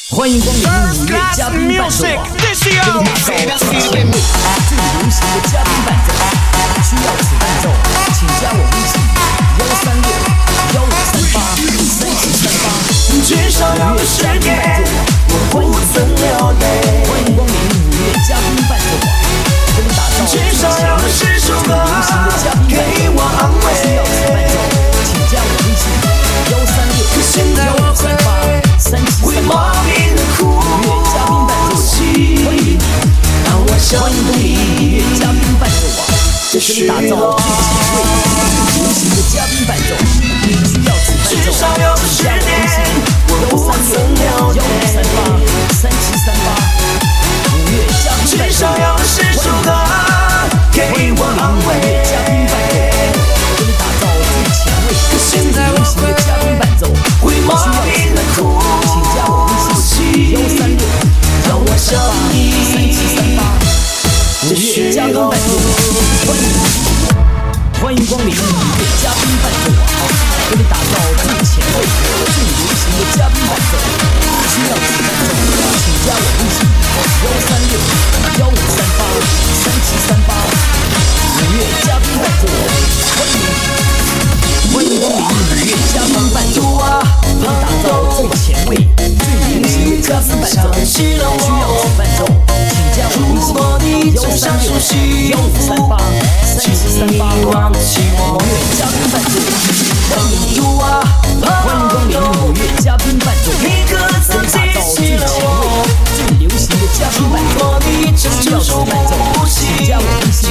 欢迎光临五月嘉宾伴奏网，给你打造最前卫、最流行的嘉宾伴奏。需要此伴奏，请加我微信136-1538-3738。 至少要个10年，我不曾流泪。 欢迎光临五月嘉宾伴奏网，给你打造最前卫、最流行的嘉宾伴奏。需要此伴奏，请加我微信136-1538-3738。欢迎光临五月嘉宾伴奏网，给你打造最前卫、最流行的嘉宾伴奏。需要此伴奏，请加我微信136-1538-3738。五月嘉宾伴奏，欢迎光临五月嘉宾伴奏网，给你打造最前卫、最流行的嘉宾伴奏。需要此伴奏，请加我微信136-1538-3738。五月嘉宾伴奏，欢迎光临五月嘉宾伴奏网，给你打造最前卫、最流行的嘉宾伴奏。需要此伴奏，请加我微信136-1538-3738。五月嘉宾伴奏，欢迎光临五月嘉宾伴奏网，给你打造最前卫、最流行的嘉宾伴奏。需要此伴奏，请加我微信136-1538-3738。五月嘉宾伴奏，欢迎光临五月嘉宾伴奏，给你打造最前卫、最流行的嘉宾伴奏。需要此伴奏，请加我微信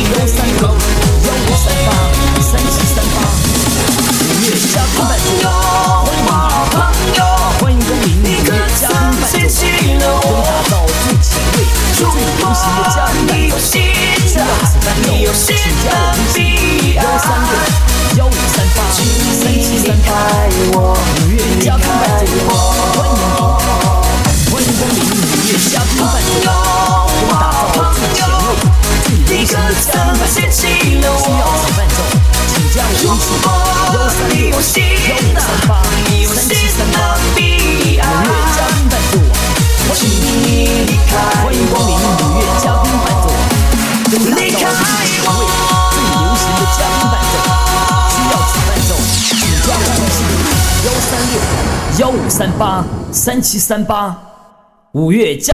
136-1538-3738。五月嘉宾伴奏，欢迎光临五月嘉宾伴奏，给你打造最前卫、最流行的嘉宾伴奏。需要此伴奏，请加我微信136-1538-3738。五月嘉宾伴奏，欢迎光临五月嘉宾伴奏，给你打造最前卫、最流行的嘉宾伴奏。需要此伴奏，请加我微信136-1538-3738。五月嘉宾伴奏，欢迎光临五月嘉宾伴奏，给你打造最前卫、最流行的嘉宾伴奏。需要此伴奏，请加我微信136-1538-3738。五月嘉。